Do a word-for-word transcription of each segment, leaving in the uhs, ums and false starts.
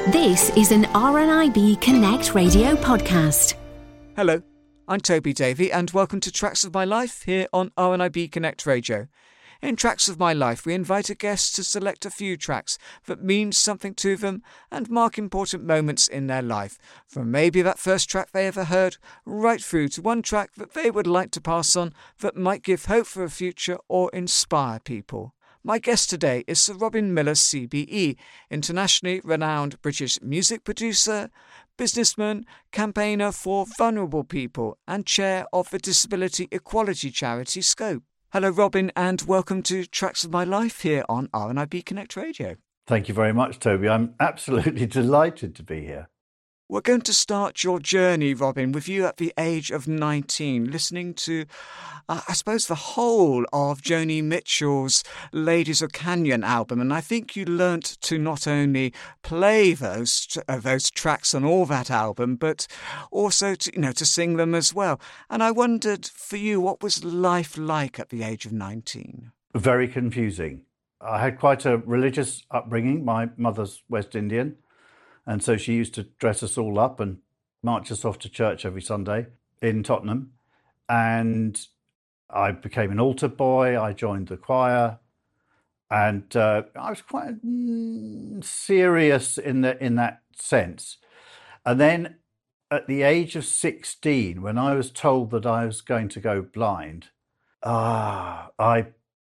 This is an R N I B Connect radio podcast. Hello, I'm Toby Davey and welcome to Tracks of My Life here on R N I B Connect Radio. In Tracks of My Life, we invite a guest to select a few tracks that mean something to them and mark important moments in their life, from maybe that first track they ever heard, right through to one track that they would like to pass on that might give hope for a future or inspire people. My guest today is Sir Robin Millar C B E, internationally renowned British music producer, businessman, campaigner for vulnerable people and chair of the disability equality charity Scope. Hello Robin and welcome to Tracks of My Life here on R N I B Connect Radio. Thank you very much, Toby. I'm absolutely delighted to be here. We're going to start your journey, Robin, with you at the age of nineteen, listening to, uh, I suppose, the whole of Joni Mitchell's Ladies of Canyon album. And I think you learnt to not only play those uh, those tracks on all that album, but also to, you know, to sing them as well. And I wondered, for you, what was life like at the age of nineteen? Very confusing. I had quite a religious upbringing. My mother's West Indian. And so she used to dress us all up and march us off to church every Sunday in Tottenham. And I became an altar boy. I joined the choir. And uh, I was quite mm, serious in, the, in that sense. And then at the age of sixteen, when I was told that I was going to go blind, ah, I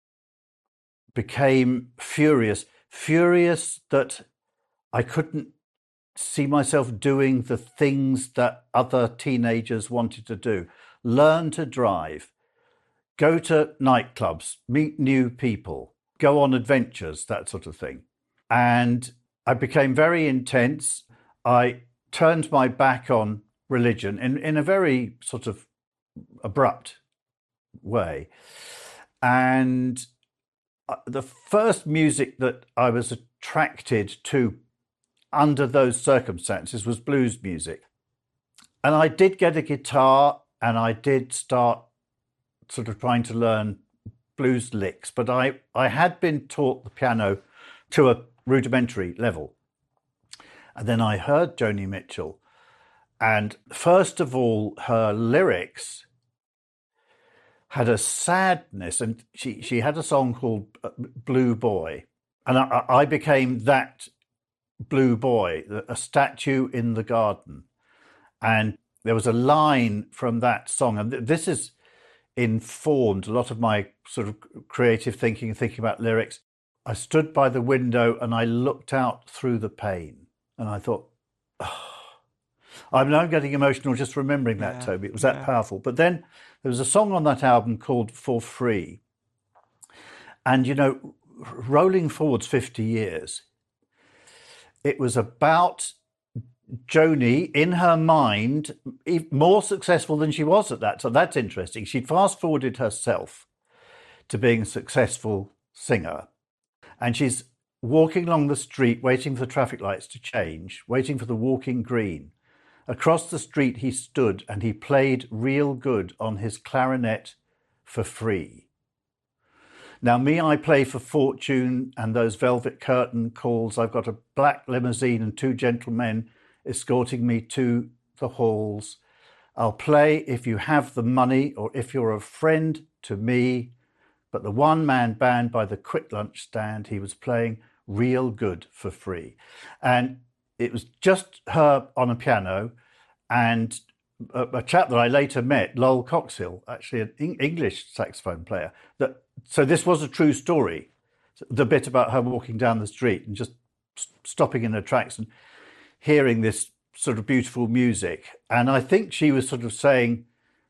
became furious. Furious that I couldn't see myself doing the things that other teenagers wanted to do. Learn to drive, go to nightclubs, meet new people, go on adventures, that sort of thing. And I became very intense. I turned my back on religion in, in a very sort of abrupt way. And the first music that I was attracted to under those circumstances was blues music. And I did get a guitar and I did start sort of trying to learn blues licks, but I, I had been taught the piano to a rudimentary level. And then I heard Joni Mitchell, and first of all, her lyrics had a sadness, and she, she had a song called Blue Boy. And I, I became that blue boy, a statue in the garden. And there was a line from that song, and this has informed a lot of my sort of creative thinking, thinking about lyrics. I stood by the window and I looked out through the pane, and I thought, oh, I'm now getting emotional just remembering that, yeah, Toby. It was that yeah. powerful. But then there was a song on that album called For Free. And, you know, rolling forwards fifty years, it was about Joni, in her mind, more successful than she was at that. So that's interesting. She'd fast-forwarded herself to being a successful singer. And she's walking along the street, waiting for the traffic lights to change, waiting for the walking green. Across the street he stood and he played real good on his clarinet for free. Now, me, I play for fortune and those velvet curtain calls. I've got a black limousine and two gentlemen escorting me to the halls. I'll play if you have the money or if you're a friend to me. But the one-man band by the quick lunch stand, he was playing real good for free. And it was just her on a piano and a, a chap that I later met, Lowell Coxhill, actually an English saxophone player. That So this was a true story, the bit about her walking down the street and just stopping in her tracks and hearing this sort of beautiful music. And I think she was sort of saying,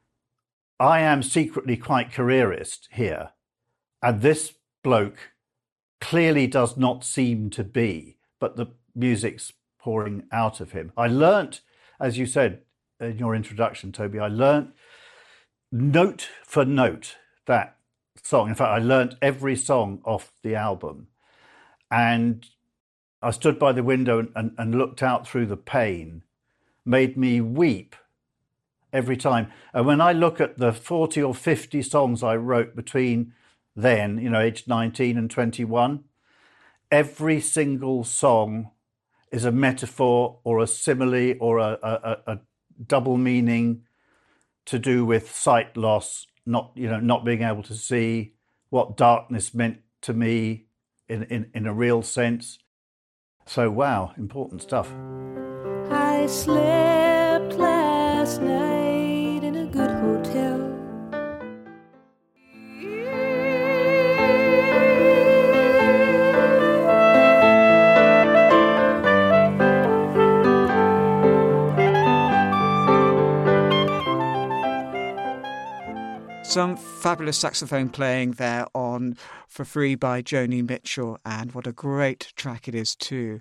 I am secretly quite careerist here. And this bloke clearly does not seem to be, but the music's pouring out of him. I learnt, as you said in your introduction, Toby, I learnt note for note that song. In fact, I learnt every song off the album. And I stood by the window and, and, and looked out through the pane, made me weep every time. And when I look at the forty or fifty songs I wrote between then, you know, age nineteen and twenty-one, every single song is a metaphor or a simile or a, a, a double meaning to do with sight loss, not, you know, not being able to see, what darkness meant to me in, in, in a real sense. So, wow, important stuff. I slept last night in a good hotel. Some fabulous saxophone playing there on For Free by Joni Mitchell, and what a great track it is too.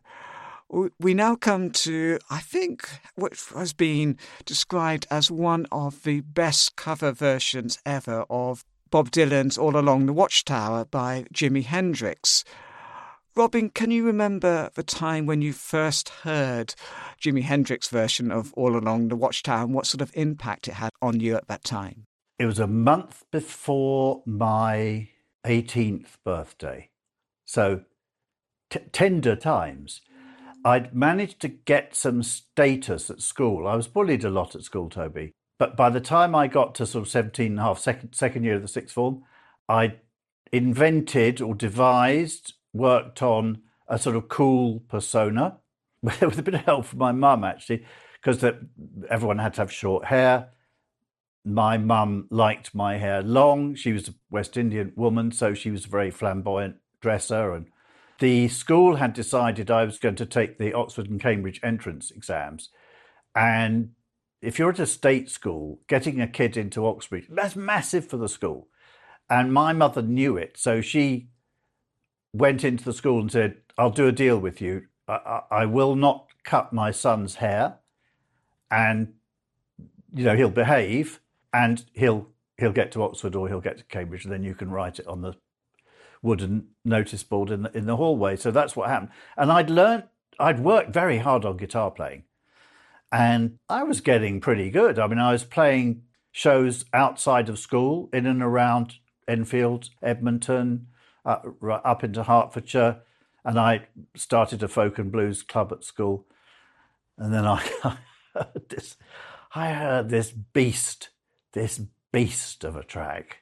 We now come to, I think, what has been described as one of the best cover versions ever of Bob Dylan's All Along the Watchtower by Jimi Hendrix. Robin, can you remember the time when you first heard Jimi Hendrix's version of All Along the Watchtower and what sort of impact it had on you at that time? It was a month before my eighteenth birthday. So, t- tender times. I'd managed to get some status at school. I was bullied a lot at school, Toby. But by the time I got to sort of seventeen and a half, second, second year of the sixth form, I'd invented or devised, worked on a sort of cool persona with a bit of help from my mum, actually, because everyone had to have short hair. My mum liked my hair long. She was a West Indian woman, so she was a very flamboyant dresser. And the school had decided I was going to take the Oxford and Cambridge entrance exams. And if you're at a state school, getting a kid into Oxford, that's massive for the school. And my mother knew it. So she went into the school and said, I'll do a deal with you. I, I, I will not cut my son's hair, and, you know, he'll behave. And he'll he'll get to Oxford or he'll get to Cambridge, and then you can write it on the wooden notice board in the, in the hallway. So that's what happened. And I'd learned, I'd worked very hard on guitar playing, and I was getting pretty good. I mean, I was playing shows outside of school, in and around Enfield, Edmonton, uh, up into Hertfordshire, and I started a folk and blues club at school. And then I, I heard this, I heard this beast. this beast of a track.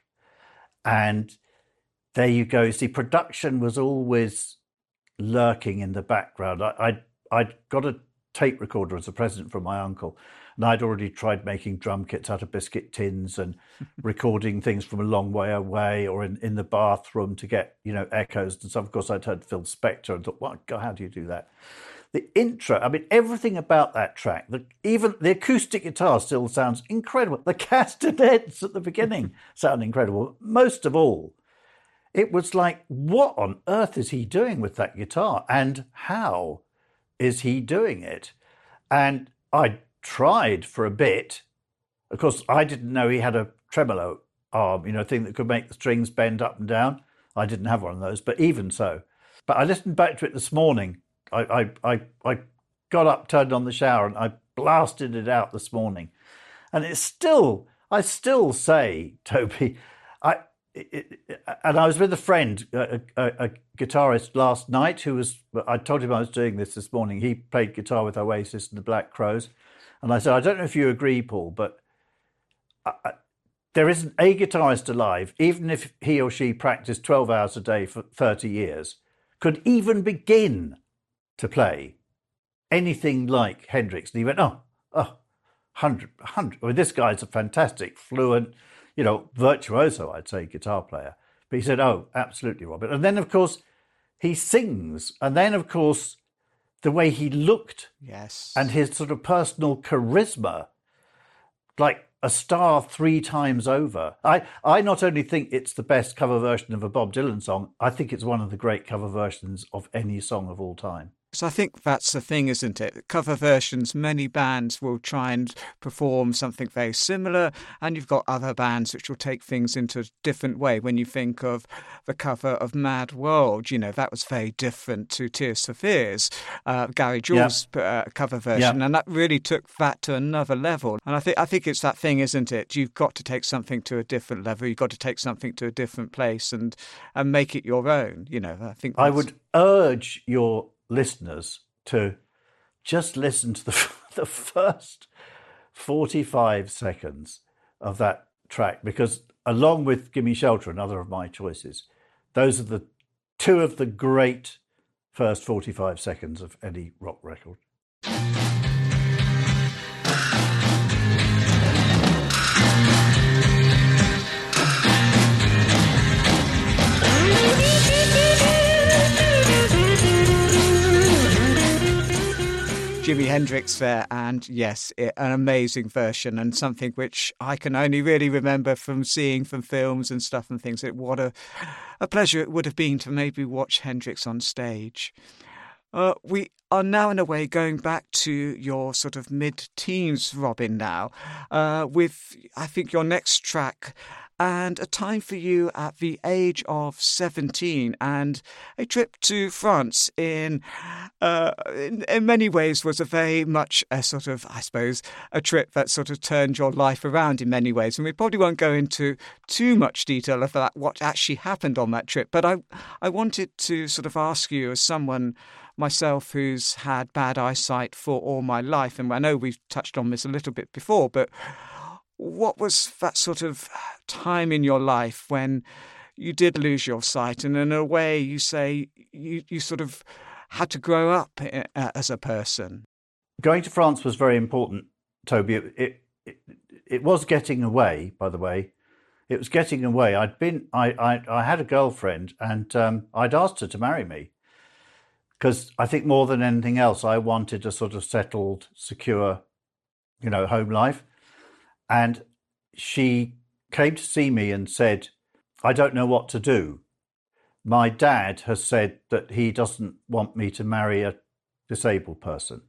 And there you go. See, production was always lurking in the background. I, I'd, I'd got a tape recorder as a present from my uncle, and I'd already tried making drum kits out of biscuit tins and recording things from a long way away or in, in the bathroom to get, you know, echoes and stuff. Of course, I'd heard Phil Spector and thought, well, God, how do you do that? The intro, I mean, everything about that track, the, even the acoustic guitar still sounds incredible. The castanets at the beginning sound incredible. Most of all, it was like, what on earth is he doing with that guitar? And how is he doing it? And I tried for a bit. Of course, I didn't know he had a tremolo arm, you know, thing that could make the strings bend up and down. I didn't have one of those, but even so. But I listened back to it this morning. I, I, I got up, turned on the shower, and I blasted it out this morning. And it's still, I still say, Toby, I, it, it, and I was with a friend, a, a, a guitarist last night who was, I told him I was doing this this morning. He played guitar with Oasis and the Black Crowes. And I said, I don't know if you agree, Paul, but I, I, there isn't a guitarist alive, even if he or she practiced twelve hours a day for thirty years, could even begin to play anything like Hendrix. And he went, oh, oh, hundred, hundred. Well, this guy's a fantastic, fluent, you know, virtuoso, I'd say, guitar player. But he said, oh, absolutely, Robert. And then, of course, he sings. And then, of course, the way he looked, yes, and his sort of personal charisma, like a star three times over. I, I not only think it's the best cover version of a Bob Dylan song, I think it's one of the great cover versions of any song of all time. So I think that's the thing, isn't it? Cover versions, many bands will try and perform something very similar, and you've got other bands which will take things into a different way. When you think of the cover of Mad World, you know, that was very different to Tears for Fears, uh, Gary Jules' yep. uh, cover version, yep. and that really took that to another level. And I think I think it's that thing, isn't it? You've got to take something to a different level. You've got to take something to a different place and and make it your own. You know, I think that's... I would urge your listeners to just listen to the, the first forty-five seconds of that track, because along with Gimme Shelter, another of my choices, those are the two of the great first forty-five seconds of any rock record. Jimi Hendrix there, and yes, it, an amazing version, and something which I can only really remember from seeing from films and stuff and things. It, what a, a pleasure it would have been to maybe watch Hendrix on stage. Uh, we are now, in a way, going back to your sort of mid-teens, Robin, now, uh, with, I think, your next track, and a time for you at the age of seventeen, and a trip to France in, uh, in, in many ways was a very much a sort of, I suppose, a trip that sort of turned your life around in many ways. And we probably won't go into too much detail of that, what actually happened on that trip. But I, I wanted to sort of ask you, as someone myself who's had bad eyesight for all my life, and I know we've touched on this a little bit before, but what was that sort of time in your life when you did lose your sight, and in a way you say you, you sort of had to grow up as a person? Going to France was very important, Toby. It, it, it, it was getting away, by the way. It was getting away. I'd been, I, I, I had a girlfriend, and um, I'd asked her to marry me, because I think more than anything else, I wanted a sort of settled, secure, you know, home life. And she came to see me and said, I don't know what to do. My dad has said that he doesn't want me to marry a disabled person.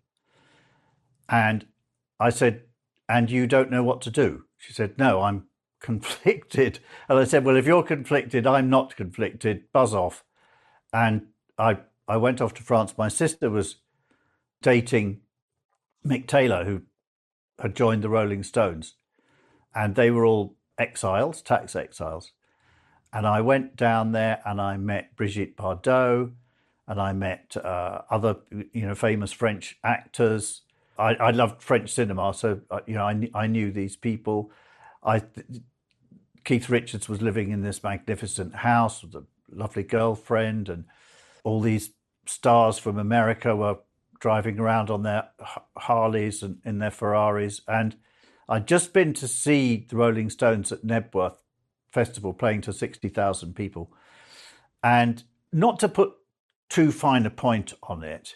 And I said, and you don't know what to do? She said, no, I'm conflicted. And I said, well, if you're conflicted, I'm not conflicted. Buzz off. And I, I went off to France. My sister was dating Mick Taylor, who had joined the Rolling Stones. And they were all exiles, tax exiles. And I went down there and I met Brigitte Bardot, and I met uh, other, you know, famous French actors. I, I loved French cinema, so uh, you know, I, I knew these people. I Keith Richards was living in this magnificent house with a lovely girlfriend, and all these stars from America were driving around on their Harleys and in their Ferraris, and I'd just been to see the Rolling Stones at Nebworth Festival playing to sixty thousand people. And not to put too fine a point on it,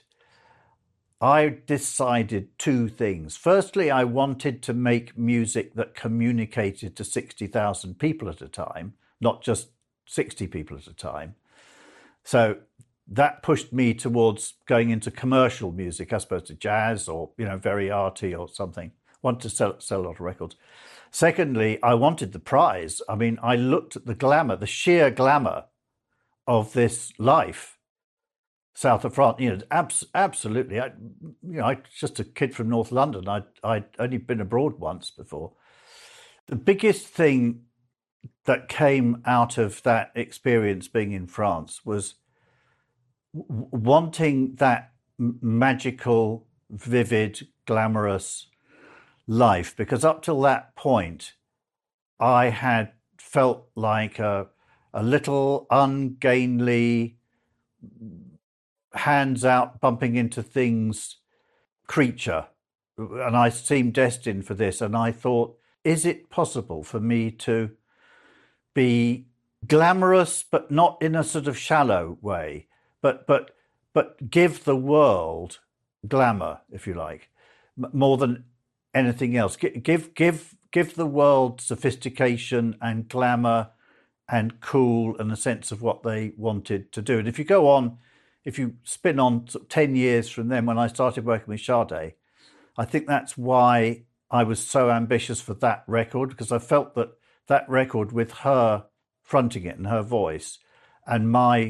I decided two things. Firstly, I wanted to make music that communicated to sixty thousand people at a time, not just sixty people at a time. So that pushed me towards going into commercial music as opposed to jazz or, you know, very arty or something. Want to sell, sell a lot of records. Secondly, I wanted the prize. I mean, I looked at the glamour, the sheer glamour of this life south of France. You know, abs- absolutely. I, you know, I just a kid from North London. I I'd only been abroad once before. The biggest thing that came out of that experience being in France was w- wanting that m- magical, vivid, glamorous life, because up till that point I had felt like a, a little ungainly, hands out bumping into things creature, and I seemed destined for this. And I thought, is it possible for me to be glamorous but not in a sort of shallow way, but but but give the world glamour, if you like, more than anything else. Give give give the world sophistication and glamour and cool and a sense of what they wanted to do. And if you go on, if you spin on sort of ten years from then, when I started working with Sade, I think that's why I was so ambitious for that record, because I felt that that record, with her fronting it and her voice and my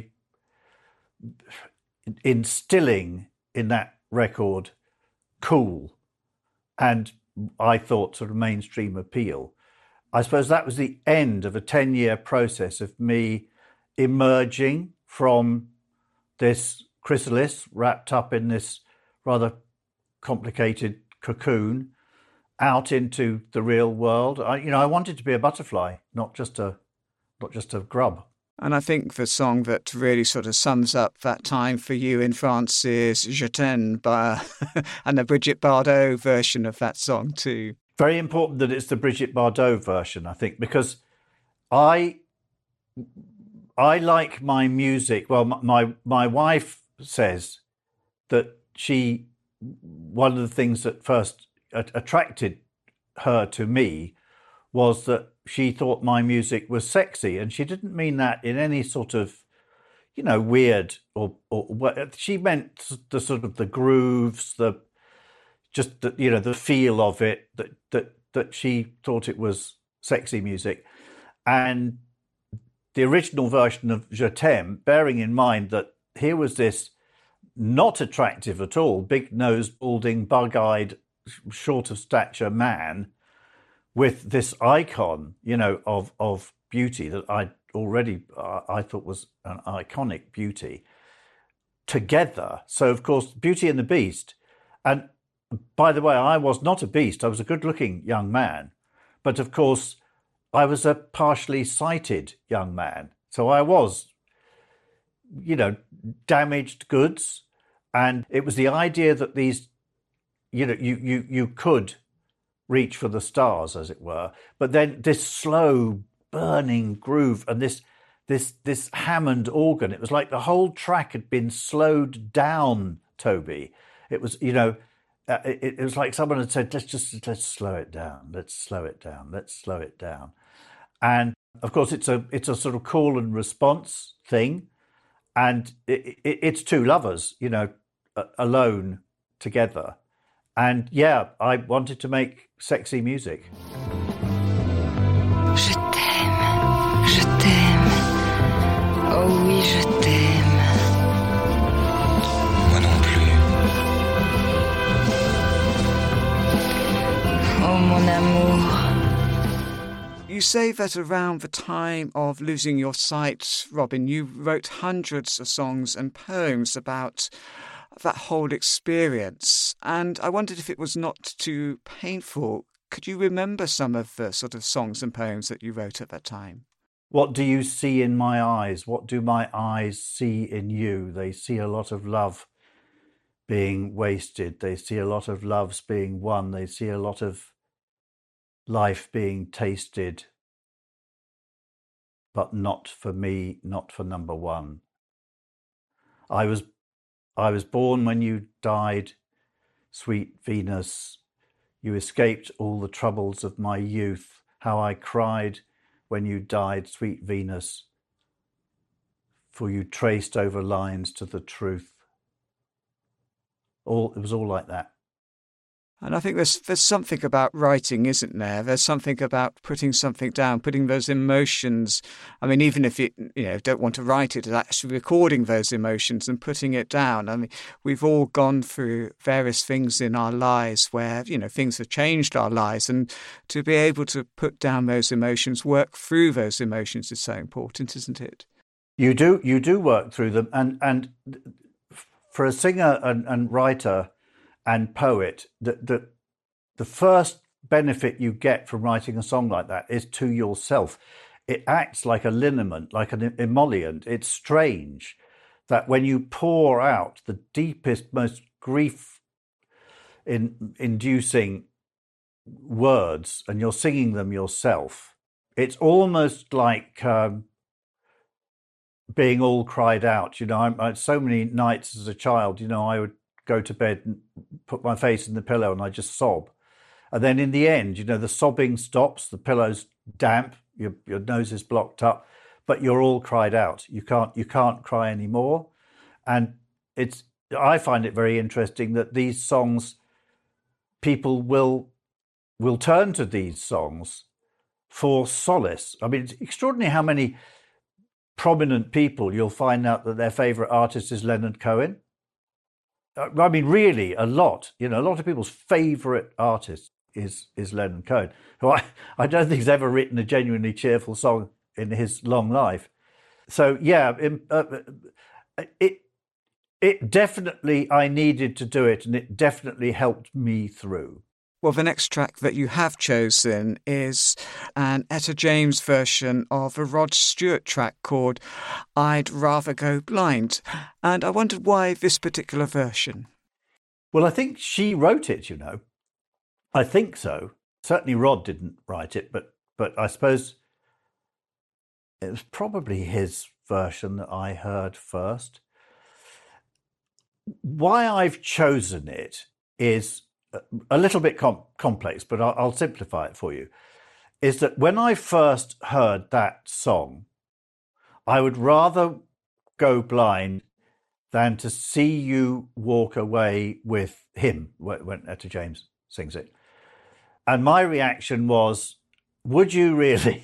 instilling in that record cool and I thought sort of mainstream appeal, I suppose that was the end of a ten-year process of me emerging from this chrysalis wrapped up in this rather complicated cocoon out into the real world. I, you know, I wanted to be a butterfly, not just a, not just a grub. And I think the song that really sort of sums up that time for you in France is Je t'aime, by, and the Brigitte Bardot version of that song too. Very important that it's the Brigitte Bardot version, I think, because I I like my music. Well, my my wife says that she, one of the things that first attracted her to me was that she thought my music was sexy, and she didn't mean that in any sort of, you know, weird or or she meant the sort of the grooves, the just the, you know, the feel of it, that that that she thought it was sexy music. And the original version of Je t'aime, bearing in mind that here was this not attractive at all, big-nosed, balding, bug-eyed, short of stature man with this icon, you know, of of beauty that I already uh, I thought was an iconic beauty together. So, of course, Beauty and the Beast. And by the way, I was not a beast. I was a good-looking young man. But, of course, I was a partially sighted young man. So I was, you know, damaged goods. And it was the idea that these, you know, you you you could reach for the stars, as it were. But then this slow burning groove and this this this Hammond organ, it was like the whole track had been slowed down, Toby. It was, you know, uh, it, it was like someone had said, let's just, let's slow it down. Let's slow it down. Let's slow it down. And of course, it's a, it's a sort of call and response thing. And it, it, it's two lovers, you know, alone together. And yeah, I wanted to make sexy music. Je t'aime, je t'aime. Oh oui, je t'aime. Moi non plus. Oh mon amour. You say that around the time of losing your sight, Robin, you wrote hundreds of songs and poems about that whole experience. And I wondered if it was not too painful. Could you remember some of the sort of songs and poems that you wrote at that time? What do you see in my eyes? What do my eyes see in you? They see a lot of love being wasted. They see a lot of loves being won. They see a lot of life being tasted, but not for me, not for number one. I was I was born when you died, sweet Venus. You escaped all the troubles of my youth. How I cried when you died, sweet Venus, for you traced over lines to the truth. All it was all like that. And I think there's there's something about writing, isn't there? There's something about putting something down, putting those emotions. I mean, even if you you know don't want to write it, actually recording those emotions and putting it down. I mean, we've all gone through various things in our lives where you know things have changed our lives, and to be able to put down those emotions, work through those emotions, is so important, isn't it? You do you do work through them, and and for a singer and, and writer and poet, the, the the first benefit you get from writing a song like that is to yourself. It acts like a liniment, like an emollient. It's strange that when you pour out the deepest, most grief-inducing words and you're singing them yourself, it's almost like um, being all cried out. You know, I, I, so many nights as a child, you know, I would go to bed and put my face in the pillow and I just sob. And then in the end, you know, the sobbing stops, the pillow's damp, your your nose is blocked up, but you're all cried out. You can't you can't cry anymore. And it's I find it very interesting that these songs, people will will turn to these songs for solace. I mean, it's extraordinary how many prominent people you'll find out that their favorite artist is Leonard Cohen. I mean, really, a lot. You know, a lot of people's favourite artist is is Leonard Cohen, who I, I don't think has ever written a genuinely cheerful song in his long life. So, yeah, it, uh, it it definitely, I needed to do it, and it definitely helped me through. Well, the next track that you have chosen is an Etta James version of a Rod Stewart track called I'd Rather Go Blind. And I wondered why this particular version. Well, I think she wrote it, you know. I think so. Certainly Rod didn't write it, but but I suppose it was probably his version that I heard first. Why I've chosen it is a little bit com- complex, but I'll, I'll simplify it for you, is that when I first heard that song, I would rather go blind than to see you walk away with him, when Etta James sings it. And my reaction was, would you really?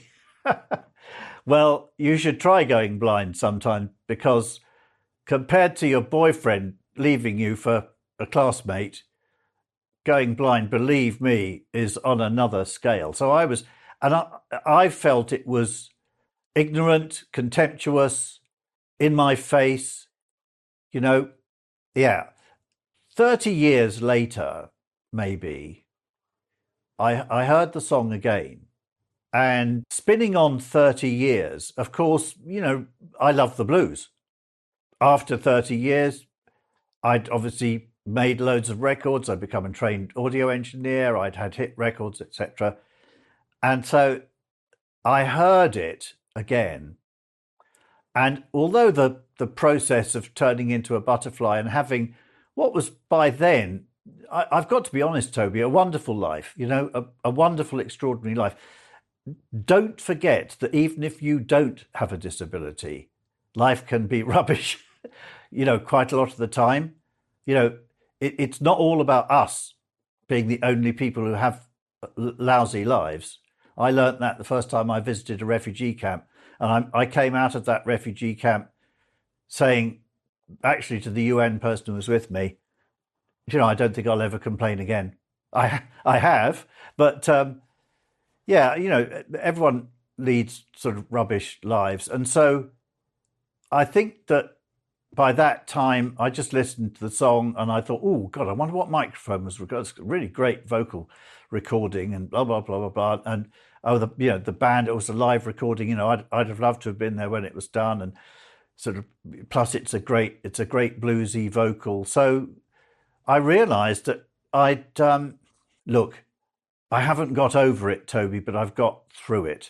Well, you should try going blind sometime, because compared to your boyfriend leaving you for a classmate, going blind, believe me, is on another scale. So I was, and I, I felt it was ignorant, contemptuous, in my face, you know, yeah. thirty years later, maybe, I, I heard the song again, and spinning on thirty years, of course, you know, I love the blues. After thirty years, I'd obviously made loads of records. I'd become a trained audio engineer. I'd had hit records, et cetera. And so I heard it again. And although the, the process of turning into a butterfly and having what was by then, I, I've got to be honest, Toby, a wonderful life, you know, a, a wonderful, extraordinary life. Don't forget that even if you don't have a disability, life can be rubbish, you know, quite a lot of the time. You know, it, it's not all about us being the only people who have lousy lives. I learnt that the first time I visited a refugee camp, and I, I came out of that refugee camp saying, actually to the U N person who was with me, you know, I don't think I'll ever complain again. I I have, but um, yeah, you know, everyone leads sort of rubbish lives. And so I think that by that time, I just listened to the song and I thought, oh, God, I wonder what microphone was recorded. It's a really great vocal recording and blah, blah, blah, blah, blah. And, oh, the, you know, the band, it was a live recording. You know, I'd, I'd have loved to have been there when it was done. And sort of, plus it's a great, it's a great bluesy vocal. So I realised that I'd, um, look, I haven't got over it, Toby, but I've got through it.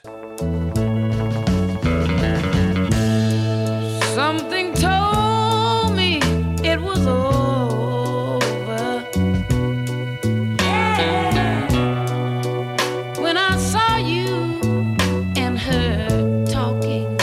Something told me it was over when I saw you and her talking.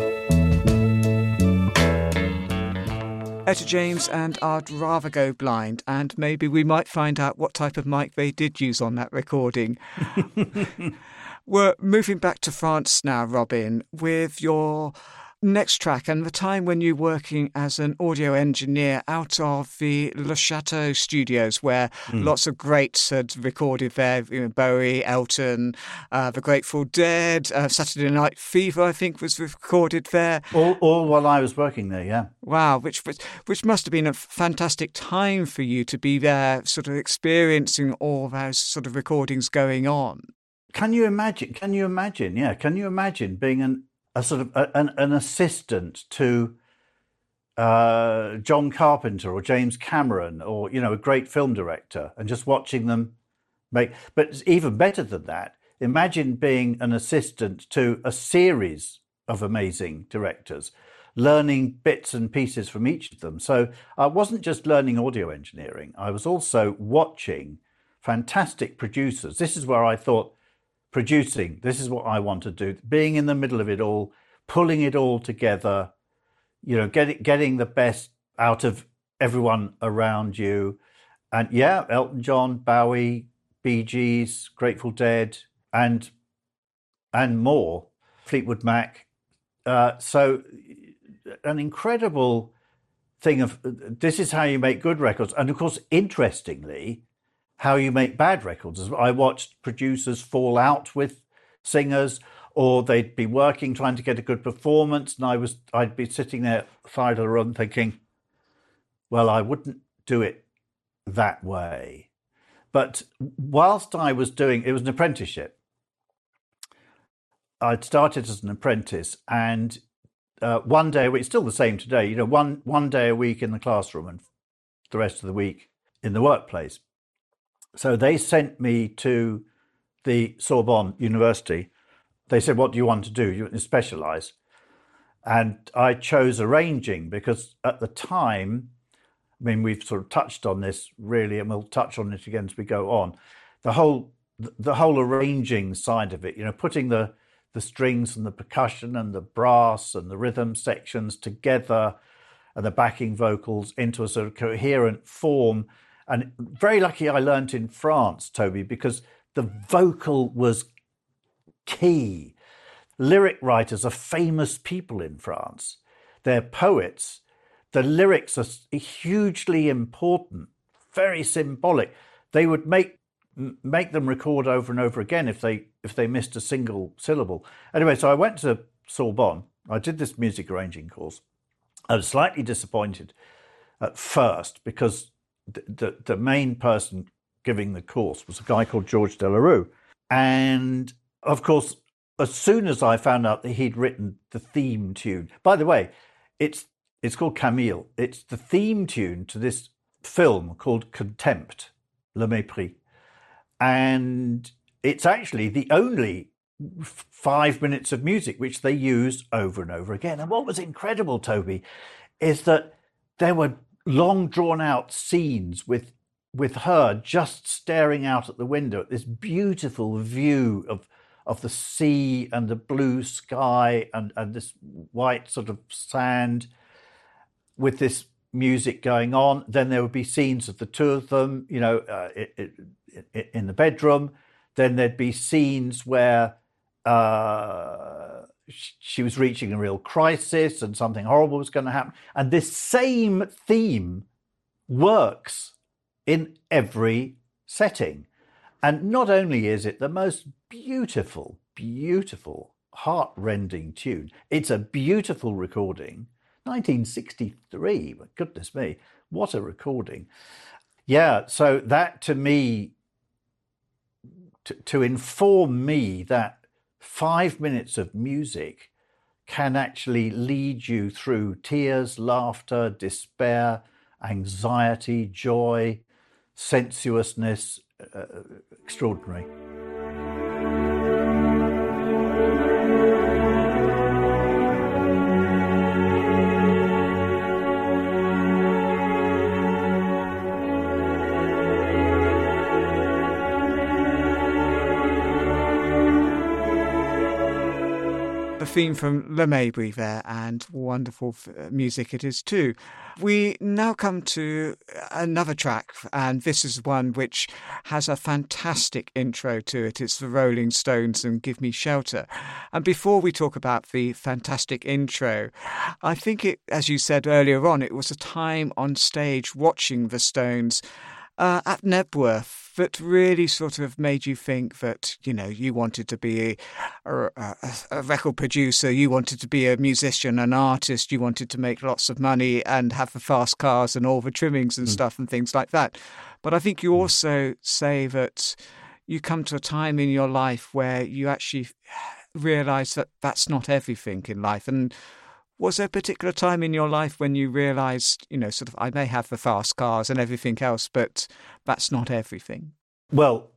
Etta James and I'd Rather Go Blind, and maybe we might find out what type of mic they did use on that recording. We're moving back to France now, Robin, with your next track and the time when you're working as an audio engineer out of the Le Chateau studios, where mm. lots of greats had recorded there, you know, Bowie, Elton, uh, The Grateful Dead, uh, Saturday Night Fever, I think, was recorded there. All, all while I was working there, yeah. Wow, which, which which must have been a fantastic time for you to be there, sort of experiencing all those sort of recordings going on. Can you imagine? Can you imagine? Yeah, can you imagine being an a sort of a, an, an assistant to uh, John Carpenter or James Cameron or, you know, a great film director, and just watching them make, but it's even better than that. Imagine being an assistant to a series of amazing directors, learning bits and pieces from each of them. So I wasn't just learning audio engineering, I was also watching fantastic producers. This is where I thought, producing, this is what I want to do. Being in the middle of it all, pulling it all together, you know, getting getting the best out of everyone around you. And yeah, Elton John, Bowie, Bee Gees, Grateful Dead, and and more, Fleetwood Mac. Uh, so an incredible thing of, this is how you make good records. And of course, interestingly, how you make bad records. I watched producers fall out with singers, or they'd be working trying to get a good performance, and I was I'd be sitting there side of the room thinking, well, I wouldn't do it that way. But whilst I was doing, it was an apprenticeship. I'd started as an apprentice, and uh, one day a week, it's still the same today, you know, one, one day a week in the classroom and the rest of the week in the workplace. So they sent me to the Sorbonne University. They said, what do you want to do? You want to specialise? And I chose arranging because at the time, I mean, we've sort of touched on this really, and we'll touch on it again as we go on. The whole, the whole arranging side of it, you know, putting the, the strings and the percussion and the brass and the rhythm sections together and the backing vocals into a sort of coherent form. And very lucky I learnt in France, Toby, because the vocal was key. Lyric writers are famous people in France. They're poets. The lyrics are hugely important, very symbolic. They would make make them record over and over again if they if they missed a single syllable. Anyway, so I went to Sorbonne. I did this music arranging course. I was slightly disappointed at first because the, the, the main person giving the course was a guy called Georges Delerue. And of course, as soon as I found out that he'd written the theme tune, by the way, it's it's called Camille. It's the theme tune to this film called Contempt, Le Mépris. And it's actually the only five minutes of music which they use over and over again. And what was incredible, Toby, is that there were long drawn out scenes with with her just staring out at the window at this beautiful view of of the sea and the blue sky and, and this white sort of sand with this music going on. Then there would be scenes of the two of them, you know, uh, it, it, it, in the bedroom. Then there'd be scenes where uh, she was reaching a real crisis and something horrible was going to happen. And this same theme works in every setting. And not only is it the most beautiful, beautiful, heart-rending tune, it's a beautiful recording. nineteen sixty-three, but goodness me, what a recording. Yeah, so that to me, to, to inform me that five minutes of music can actually lead you through tears, laughter, despair, anxiety, joy, sensuousness, uh, extraordinary. The theme from Le Mépris there, and wonderful f- music it is too. We now come to another track, and this is one which has a fantastic intro to it. It's the Rolling Stones and Give Me Shelter. And before we talk about the fantastic intro, I think it, as you said earlier on, it was a time on stage watching the Stones Uh, at Nebworth that really sort of made you think that, you know, you wanted to be a, a, a record producer, you wanted to be a musician, an artist, you wanted to make lots of money and have the fast cars and all the trimmings and mm. stuff and things like that. But I think you also say that you come to a time in your life where you actually realise that that's not everything in life. And was there a particular time in your life when you realised, you know, sort of, I may have the fast cars and everything else, but that's not everything? Well,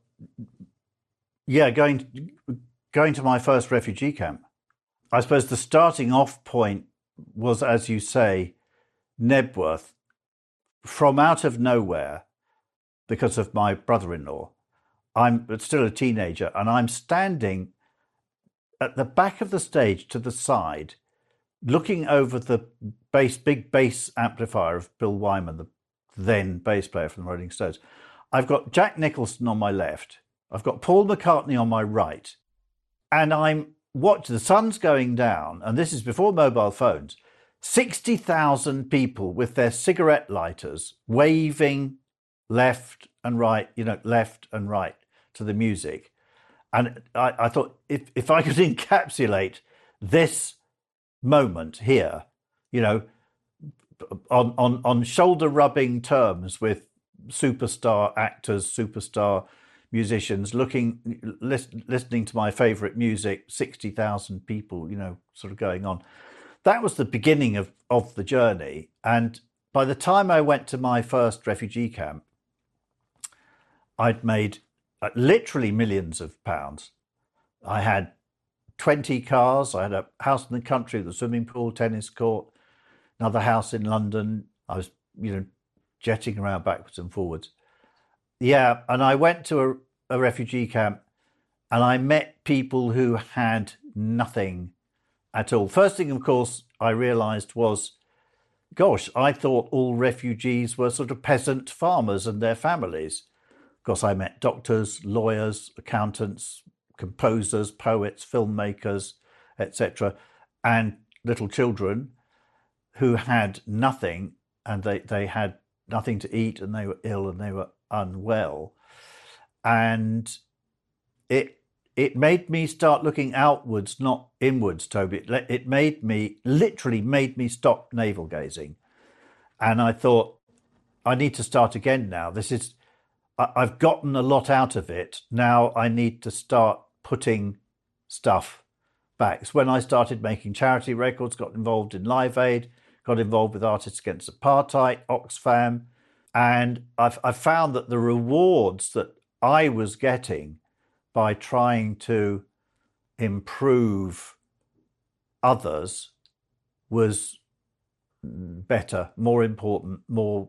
yeah, going going to my first refugee camp, I suppose the starting off point was, as you say, Nebworth. From out of nowhere, because of my brother-in-law, I'm still a teenager, and I'm standing at the back of the stage to the side, looking over the bass, big bass amplifier of Bill Wyman, the then bass player from the Rolling Stones. I've got Jack Nicholson on my left. I've got Paul McCartney on my right. And I'm watching, the sun's going down, and this is before mobile phones, sixty thousand people with their cigarette lighters waving left and right, you know, left and right to the music. And I, I thought, if, if I could encapsulate this moment here, you know, on, on, on shoulder-rubbing terms with superstar actors, superstar musicians, looking, lis- listening to my favourite music, sixty thousand people, you know, sort of going on. That was the beginning of, of the journey. And by the time I went to my first refugee camp, I'd made uh, literally millions of pounds. I had twenty cars. I had a house in the country with a swimming pool, tennis court, another house in London. I was, you know, jetting around backwards and forwards. Yeah, and I went to a, a refugee camp and I met people who had nothing at all. First thing, of course, I realised was, gosh, I thought all refugees were sort of peasant farmers and their families. Of course, I met doctors, lawyers, accountants, composers, poets, filmmakers, et cetera, and little children who had nothing, and they, they had nothing to eat, and they were ill and they were unwell. And it it made me start looking outwards, not inwards, Toby. It, it made me, literally made me stop navel gazing. And I thought, I need to start again now. This is, I, I've gotten a lot out of it. Now I need to start putting stuff back. It's when I started making charity records, got involved in Live Aid, got involved with Artists Against Apartheid, Oxfam, and I've, I've found that the rewards that I was getting by trying to improve others was better, more important, more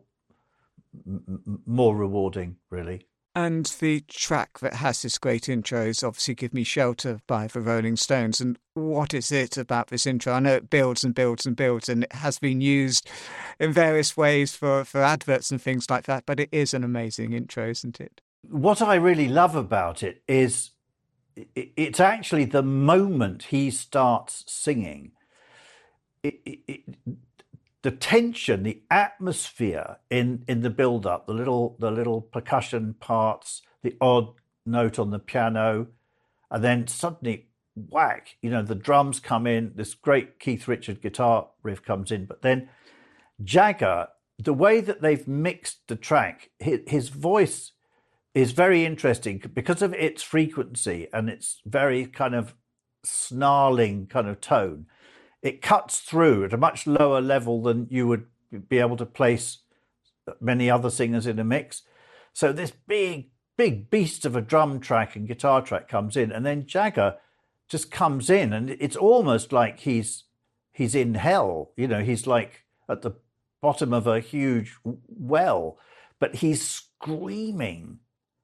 more rewarding, really. And the track that has this great intro is obviously Give Me Shelter by the Rolling Stones. And what is it about this intro? I know it builds and builds and builds, and it has been used in various ways for, for adverts and things like that, but it is an amazing intro, isn't it? What I really love about it is it's actually the moment he starts singing. It, it, it, the tension, the atmosphere in, in the build-up, the little the little percussion parts, the odd note on the piano, and then suddenly, whack, you know, the drums come in, this great Keith Richards guitar riff comes in, but then Jagger, the way that they've mixed the track, his, his voice is very interesting because of its frequency and its very kind of snarling kind of tone. It cuts through at a much lower level than you would be able to place many other singers in a mix. So this big, big beast of a drum track and guitar track comes in, and then Jagger just comes in, and it's almost like he's he's in hell. You know, he's like at the bottom of a huge well, but he's screaming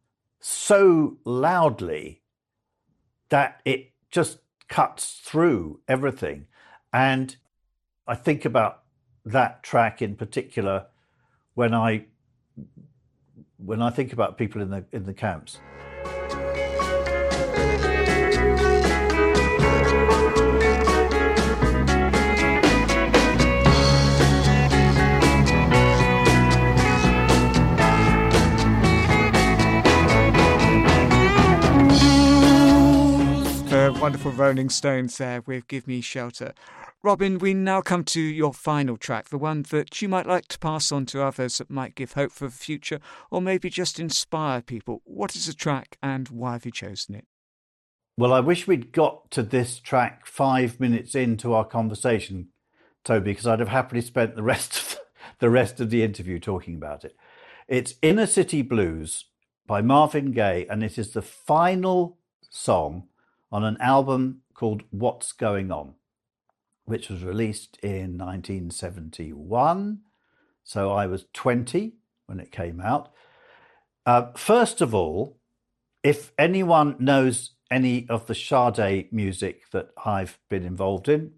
so loudly that it just cuts through everything. And I think about that track in particular when I when I think about people in the in the camps. Wonderful Rolling Stones there with Give Me Shelter. Robin, we now come to your final track, the one that you might like to pass on to others that might give hope for the future or maybe just inspire people. What is the track and why have you chosen it? Well, I wish we'd got to this track five minutes into our conversation, Toby, because I'd have happily spent the rest of the rest of the interview talking about it. It's Inner City Blues by Marvin Gaye, and it is the final song on an album called What's Going On, which was released in nineteen seventy-one. So I was twenty when it came out. Uh, first of all, if anyone knows any of the Sade music that I've been involved in,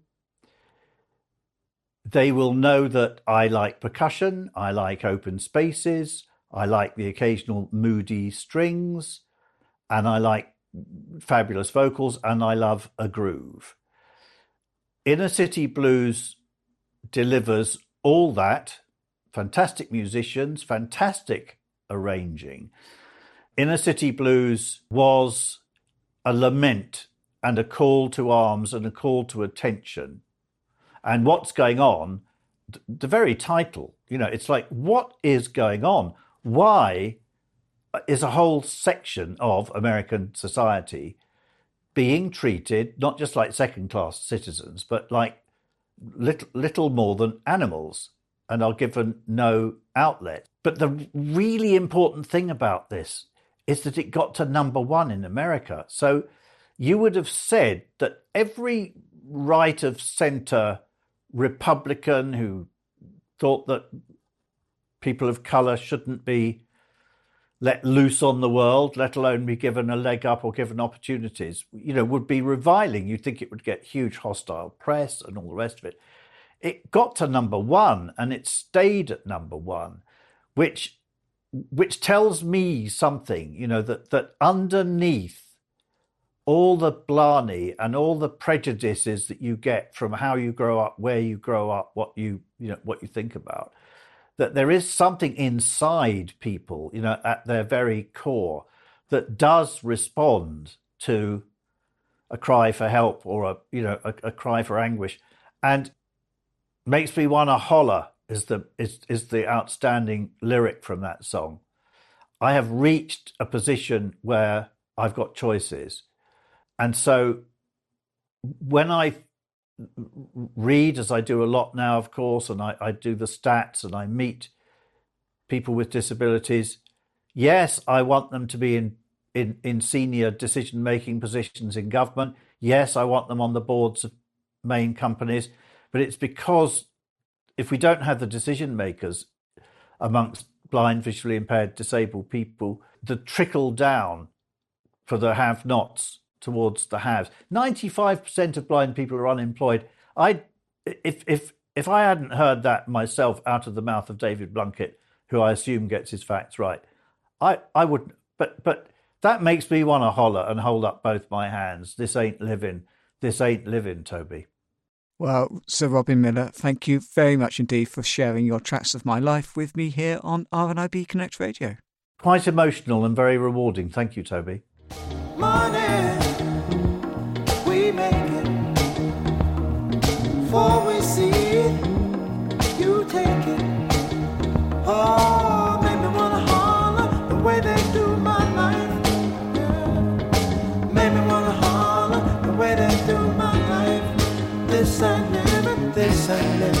they will know that I like percussion, I like open spaces, I like the occasional moody strings, and I like fabulous vocals, and I love a groove. Inner City Blues delivers all that. Fantastic musicians, fantastic arranging. Inner City Blues was a lament and a call to arms and a call to attention. And What's Going On th- the very title, you know, it's like, what is going on? Why is a whole section of American society being treated not just like second-class citizens, but like little, little more than animals, and are given no outlet? But the really important thing about this is that it got to number one in America. So you would have said that every right of centre Republican who thought that people of colour shouldn't be let loose on the world, let alone be given a leg up or given opportunities, you know, would be reviling. You'd think it would get huge hostile press and all the rest of it. It got to number one, and it stayed at number one, which which tells me something, you know, that that underneath all the blarney and all the prejudices that you get from how you grow up, where you grow up, what you you know what you think about, that there is something inside people, you know, at their very core, that does respond to a cry for help or a you know a, a cry for anguish, and makes me want to holler is the is is the outstanding lyric from that song. I have reached a position where I've got choices, and so when I read, as I do a lot now, of course, and I, I do the stats and I meet people with disabilities, yes, I want them to be in, in, in senior decision-making positions in government. Yes, I want them on the boards of main companies, but it's because if we don't have the decision makers amongst blind, visually impaired, disabled people, the trickle down for the have-nots towards the haves. ninety-five percent of blind people are unemployed. I, if if if I hadn't heard that myself out of the mouth of David Blunkett, who I assume gets his facts right, I I wouldn't. But but that makes me want to holler and hold up both my hands. This ain't living. This ain't living, Toby. Well, Sir Robin Miller, thank you very much indeed for sharing your tracks of my life with me here on R N I B Connect Radio. Quite emotional and very rewarding. Thank you, Toby. Money, we make it. Before we see it, you take it. Oh, make me wanna holler the way they do my life. Yeah. Make me wanna holler the way they do my life. This ain't living, this ain't living.